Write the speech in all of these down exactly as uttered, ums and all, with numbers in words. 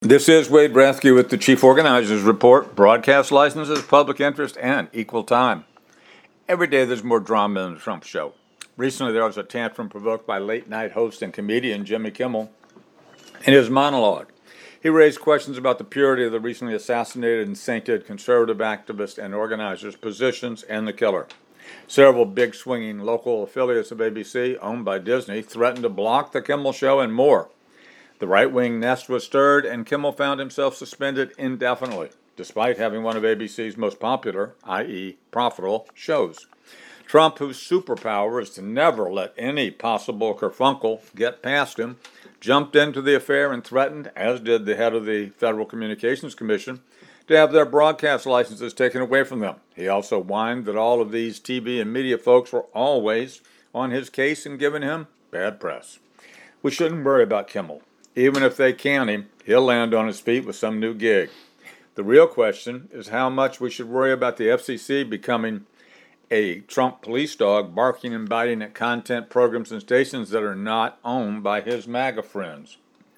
This is Wade Brathke with the Chief Organizers Report, broadcast licenses, public interest, and equal time. Every day there's more drama in the Trump show. Recently there was a tantrum provoked by late-night host and comedian Jimmy Kimmel. In his monologue, he raised questions about the purity of the recently assassinated and sainted conservative activist and organizers' positions and the killer. Several big swinging local affiliates of A B C, owned by Disney, threatened to block the Kimmel show and more. The right-wing nest was stirred, and Kimmel found himself suspended indefinitely, despite having one of A B C's most popular, that is profitable, shows. Trump, whose superpower is to never let any possible kerfunkle get past him, jumped into the affair and threatened, as did the head of the Federal Communications Commission, to have their broadcast licenses taken away from them. He also whined that all of these T V and media folks were always on his case and giving him bad press. We shouldn't worry about Kimmel. Even if they can him, he'll land on his feet with some new gig. The real question is how much we should worry about the F C C becoming a Trump police dog, barking and biting at content, programs, and stations that are not owned by his MAGA friends.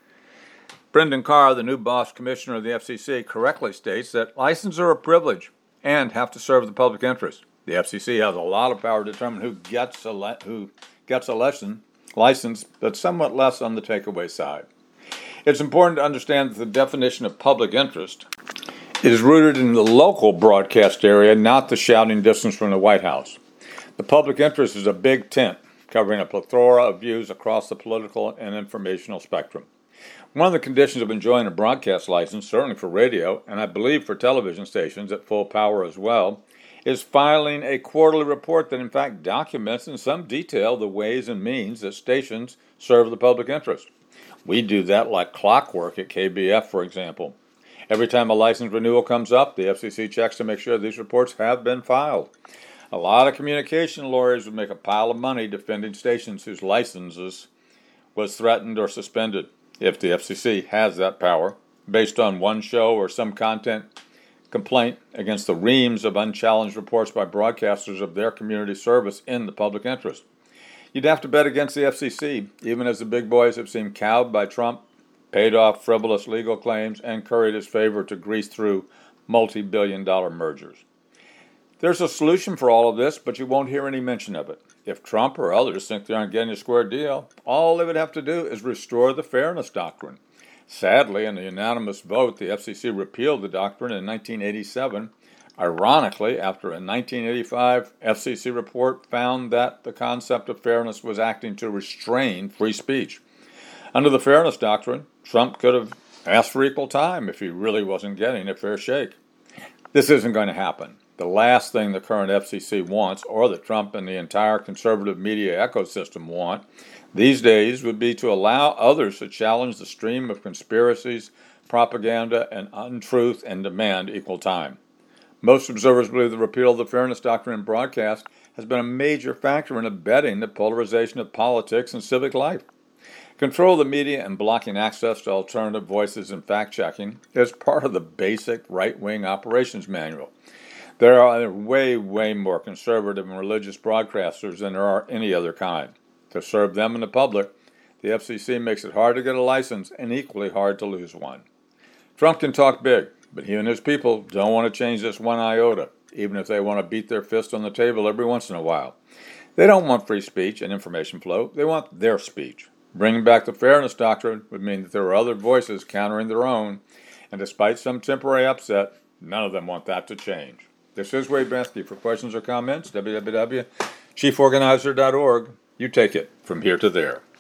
Brendan Carr, the new boss commissioner of the F C C, correctly states that licenses are a privilege and have to serve the public interest. The F C C has a lot of power to determine who gets a le- who gets a lesson, license, but somewhat less on the takeaway side. It's important to understand that the definition of public interest is rooted in the local broadcast area, not the shouting distance from the White House. The public interest is a big tent covering a plethora of views across the political and informational spectrum. One of the conditions of enjoying a broadcast license, certainly for radio, and I believe for television stations at full power as well, is filing a quarterly report that in fact documents in some detail the ways and means that stations serve the public interest. We do that like clockwork at K B F, for example. Every time a license renewal comes up, the F C C checks to make sure these reports have been filed. A lot of communication lawyers would make a pile of money defending stations whose licenses was threatened or suspended, if the F C C has that power, based on one show or some content complaint against the reams of unchallenged reports by broadcasters of their community service in the public interest. You'd have to bet against the F C C, even as the big boys have seemed cowed by Trump, paid off frivolous legal claims, and curried his favor to grease through multi-billion dollar mergers. There's a solution for all of this, but you won't hear any mention of it. If Trump or others think they aren't getting a square deal, all they would have to do is restore the fairness doctrine. Sadly, in a unanimous vote, the F C C repealed the doctrine in nineteen eighty-seven, ironically, after a nineteen eighty-five F C C report found that the concept of fairness was acting to restrain free speech. Under the fairness doctrine, Trump could have asked for equal time if he really wasn't getting a fair shake. This isn't going to happen. The last thing the current F C C wants, or that Trump and the entire conservative media ecosystem want, these days would be to allow others to challenge the stream of conspiracies, propaganda, and untruth and demand equal time. Most observers believe the repeal of the fairness doctrine in broadcast has been a major factor in abetting the polarization of politics and civic life. Control of the media and blocking access to alternative voices and fact-checking is part of the basic right-wing operations manual. There are way, way more conservative and religious broadcasters than there are any other kind. To serve them and the public, the F C C makes it hard to get a license and equally hard to lose one. Trump can talk big, but he and his people don't want to change this one iota, even if they want to beat their fist on the table every once in a while. They don't want free speech and information flow. They want their speech. Bringing back the fairness doctrine would mean that there are other voices countering their own, and despite some temporary upset, none of them want that to change. This is Wade Brathke. For questions or comments, w w w dot chief organizer dot org. You take it from here to there.